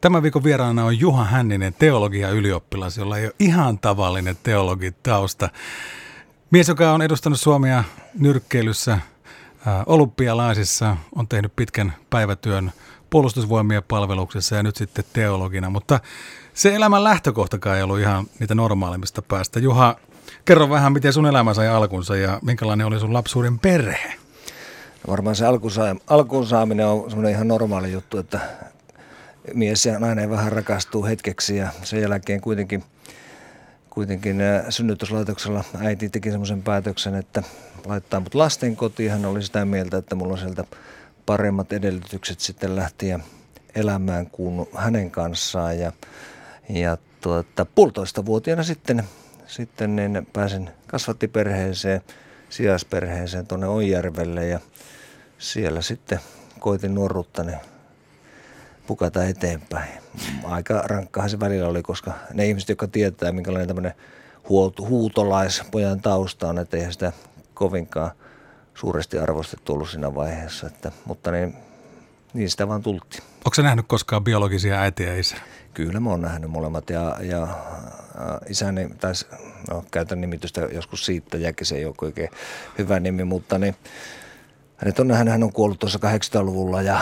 Tämän viikon vieraana on Juha Hänninen, teologia-ylioppilas, jolla ei ole ihan tavallinen teologitausta. Mies, joka on edustanut Suomea nyrkkeilyssä, olympialaisissa, on tehnyt pitkän päivätyön puolustusvoimien palveluksessa ja nyt sitten teologina. Mutta se elämän lähtökohtakaan ei ollut ihan niitä normaalimmista päästä. Juha, kerro vähän, miten sun elämä sai alkunsa ja minkälainen oli sun lapsuuden perhe? Varmaan se alkuun saaminen on semmoinen ihan normaali juttu, että mies ja nainen vähän rakastuu hetkeksi ja sen jälkeen kuitenkin synnytyslaitoksella äiti teki semmoisen päätöksen, että laittaa mut lastenkotiin. Hän oli sitä mieltä, että mulla on sieltä paremmat edellytykset sitten lähteä elämään kuin hänen kanssaan. Ja 1,5-vuotiaana sitten niin pääsin kasvattiperheeseen, sijaisperheeseen tuonne Oijärvelle ja siellä sitten koitin nuoruuttani pukata eteenpäin. Aika rankkahan se välillä oli, koska ne ihmiset, jotka tietää, minkälainen tämmöinen huutolaispojan tausta on, että eihän sitä kovinkaan suuresti arvostettu ollut siinä vaiheessa, mutta niin sitä vaan tultiin. Onko sä nähnyt koskaan biologisia äitiä ja isää? Kyllä mä oon nähnyt molemmat ja isäni, käytän nimitystä joskus siittäjäkin, se ei ole oikein hyvä nimi, mutta niin, hän on kuollut tuossa 80-luvulla ja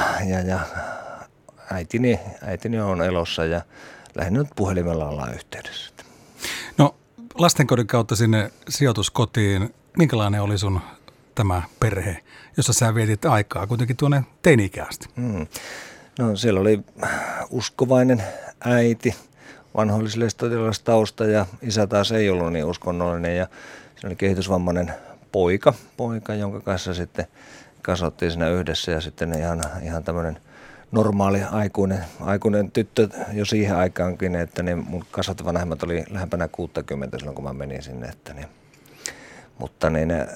äitini on elossa ja lähinnä nyt puhelimella ollaan yhteydessä. No lastenkodin kautta sinne sijoituskotiin, minkälainen oli sun tämä perhe, jossa sä vietit aikaa kuitenkin tuonne teini-ikäisesti? No siellä oli uskovainen äiti, vanhoilliselle tausta ja isä taas ei ollut niin uskonnollinen ja se oli kehitysvammainen poika, jonka kanssa sitten kasvattiin siinä yhdessä ja sitten ihan tämmöinen normaali aikuinen tyttö jo siihen aikaankin, että ne mun kasvattavanhemmat oli lähempänä 60 silloin, kun mä menin sinne. Mutta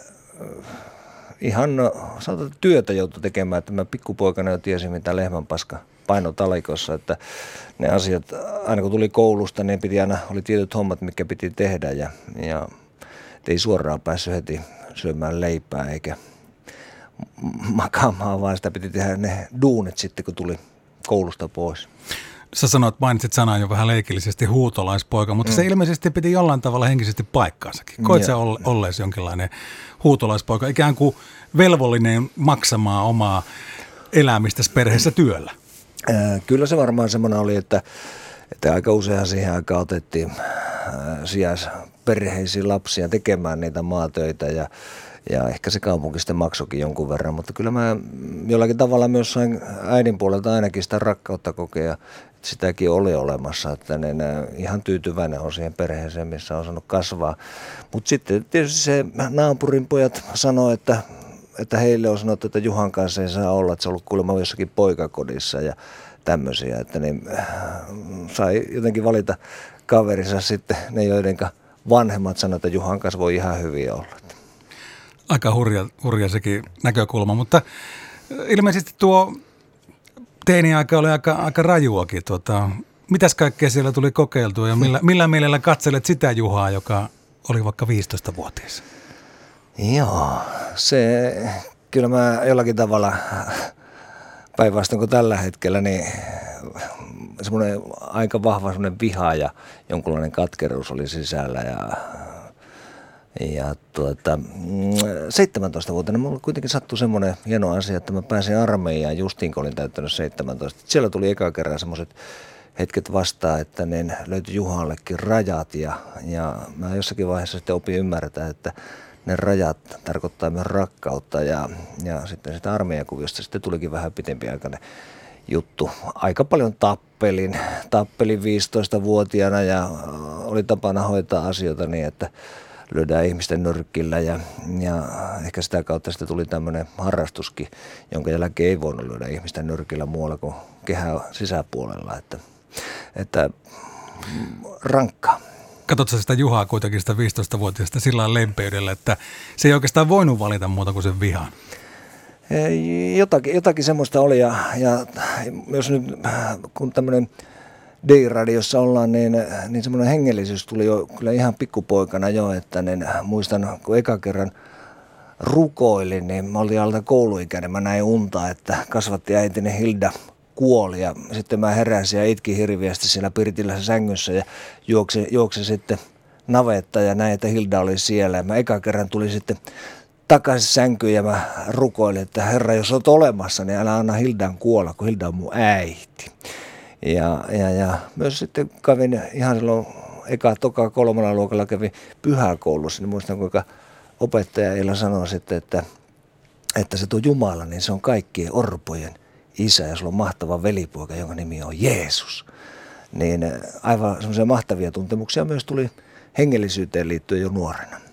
ihan sanotaan, työtä joutui tekemään, että mä pikkupoikana jo tiesin, mitä lehmänpaska paino talikossa, että ne asiat, aina kun tuli koulusta, niin oli tietyt hommat, mitkä piti tehdä ja ei suoraan päässyt heti syömään leipää eikä makaamaan, vaan sitä piti tehdä ne duunit sitten, kun tuli koulusta pois. Sä mainitsit sanaa jo vähän leikillisesti huutolaispoika, mutta se ilmeisesti piti jollain tavalla henkisesti paikkaansakin. Koit sä olleesi jonkinlainen huutolaispoika, ikään kuin velvollinen maksamaan omaa elämistäsi perheessä työllä? Kyllä se varmaan semmoinen oli, että aika usein siihen aikaan otettiin sijaisperheisiin lapsia tekemään niitä maatöitä ja ehkä se kaupunki sitten maksoikin jonkun verran, mutta kyllä mä jollakin tavalla myös sain äidin puolelta ainakin sitä rakkautta kokea, että sitäkin oli olemassa, että ihan tyytyväinen on siihen perheeseen, missä on saanut kasvaa. Mutta sitten tietysti se naapurin pojat sanoi, että heille on sanottu, että Juhan kanssa ei saa olla, että se on ollut kuulemma jossakin poikakodissa ja tämmöisiä, että sai jotenkin valita kaverinsa sitten ne, joidenka vanhemmat sanoivat, että Juhan kanssa voi ihan hyvin olla. Aika hurja sekin näkökulma, mutta ilmeisesti tuo teini-aika oli aika rajuakin. Mitäs kaikkea siellä tuli kokeiltua ja millä mielellä katselet sitä Juhaa, joka oli vaikka 15-vuotias? Joo, kyllä mä jollakin tavalla päinvastoin kuin tällä hetkellä, niin semmoinen aika vahva semmoinen viha ja jonkunlainen katkeruus oli sisällä ja 17-vuotiaana mulla kuitenkin sattui semmoinen hieno asia, että mä pääsin armeijaan justiin, kun olin täyttänyt 17. Siellä tuli eka kerran semmoiset hetket vastaan, että ne löytyi Juhallekin rajat ja mä jossakin vaiheessa sitten opin ymmärtää, että ne rajat tarkoittaa myös rakkautta ja sitten sitä armeijakuviosta sitten tulikin vähän pitempiaikainen juttu. Aika paljon tappelin 15-vuotiaana ja oli tapana hoitaa asioita niin, että lyödään ihmisten nyrkillä ja ehkä sitä kautta sitten tuli tämmöinen harrastuskin, jonka jälkeen ei voinut lyödä ihmisten nyrkillä muualla kuin kehää sisäpuolella, että rankkaa. Katsotko sitä Juhaa kuitenkin sitä 15-vuotiaasta sillä lempeydellä, että se ei oikeastaan voinut valita muuta kuin sen vihan? Jotakin semmoista oli ja jos nyt kun tämmöinen D-radiossa ollaan, niin semmoinen hengellisyys tuli jo kyllä ihan pikkupoikana jo, että muistan kun eka kerran rukoilin, niin mä olin alta kouluikäinen, mä näin unta, että kasvatti äitini Hilda kuoli ja sitten mä heräsin ja itkin hirviästi siellä Pirtilässä sängyssä ja juoksin sitten navetta ja näin, että Hilda oli siellä ja mä eka kerran tuli sitten takaisin sänkyyn ja mä rukoilin, että Herra, jos olet olemassa, niin älä anna Hildan kuolla, kun Hilda on mun äiti. Ja myös sitten kävin ihan silloin toka 3. luokalla kävin pyhäkoulussa, niin muistan kuinka opettaja Eila sanoi sitten, että se tuo Jumala, niin se on kaikkien orpojen isä ja sulla on mahtava velipoika, jonka nimi on Jeesus. Niin aivan semmoisia mahtavia tuntemuksia myös tuli hengellisyyteen liittyen jo nuorena.